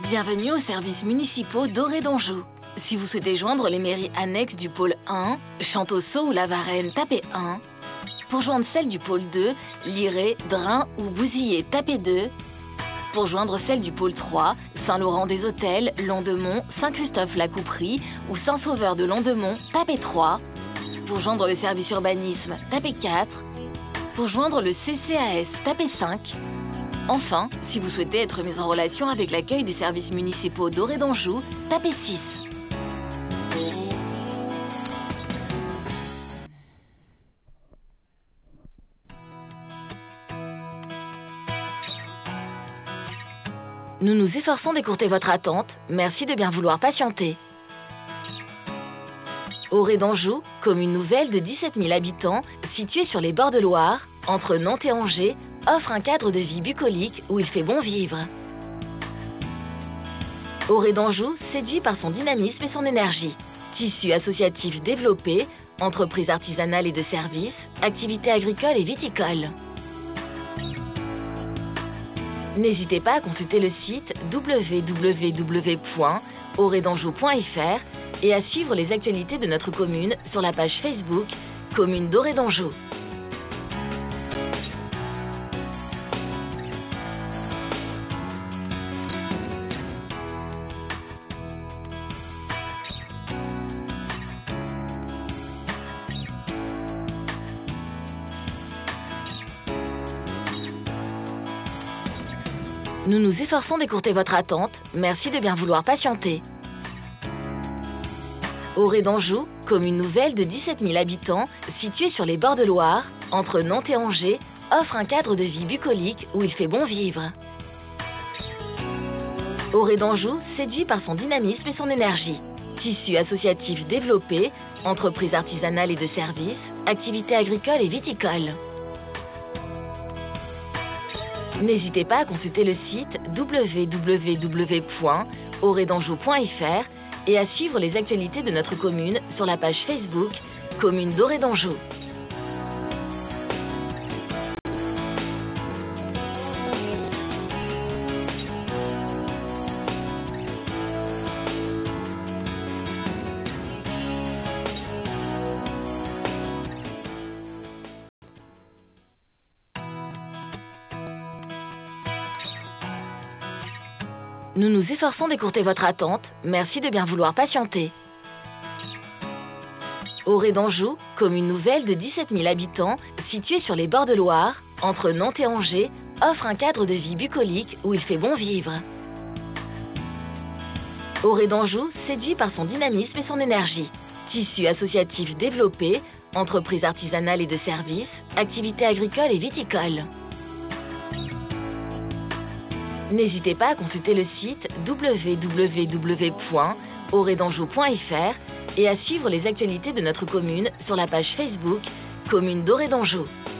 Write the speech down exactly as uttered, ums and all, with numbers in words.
Bienvenue aux services municipaux d'Orée d'Anjou. Si vous souhaitez joindre les mairies annexes du pôle un, Chantoceau ou La Varenne, tapez un. Pour joindre celle du pôle deux, Liré, Drin ou Bouzillé, tapez deux. Pour joindre celle du pôle trois, Saint-Laurent-des-Hôtels, Londemont, Saint-Christophe-la-Couperie ou Saint-Sauveur de Londemont, tapez trois. Pour joindre le service urbanisme, tapez quatre. Pour joindre le C C A S, tapez cinq. Enfin, si vous souhaitez être mis en relation avec l'accueil des services municipaux d'Orée d'Anjou, tapez six. Nous nous efforçons d'écourter votre attente. Merci de bien vouloir patienter. Orée d'Anjou, commune nouvelle de dix-sept mille habitants, située sur les bords de Loire, entre Nantes et Angers, offre un cadre de vie bucolique où il fait bon vivre. Orée d'Anjou séduit par son dynamisme et son énergie. Tissu associatif développé, entreprises artisanales et de services, activités agricoles et viticoles. N'hésitez pas à consulter le site w w w point orée d'anjou point f r et à suivre les actualités de notre commune sur la page Facebook Commune d'Orée d'Anjou. Nous nous efforçons d'écourter votre attente. Merci de bien vouloir patienter. Orée d'Anjou, commune nouvelle de dix-sept mille habitants, située sur les bords de Loire, entre Nantes et Angers, offre un cadre de vie bucolique où il fait bon vivre. Orée d'Anjou séduit par son dynamisme et son énergie. Tissu associatif développé, entreprises artisanales et de services, activités agricoles et viticoles. N'hésitez pas à consulter le site w w w point orée d'anjou point f r et à suivre les actualités de notre commune sur la page Facebook Commune d'Orée d'Anjou. Nous nous efforçons d'écourter votre attente. Merci de bien vouloir patienter. Orée d'Anjou, commune nouvelle de dix-sept mille habitants, située sur les bords de Loire, entre Nantes et Angers, offre un cadre de vie bucolique où il fait bon vivre. Orée d'Anjou séduit par son dynamisme et son énergie. Tissu associatif développé, entreprises artisanales et de services, activités agricoles et viticoles. N'hésitez pas à consulter le site w w w point orée d'anjou point f r et à suivre les actualités de notre commune sur la page Facebook Commune d'Orée d'Anjou.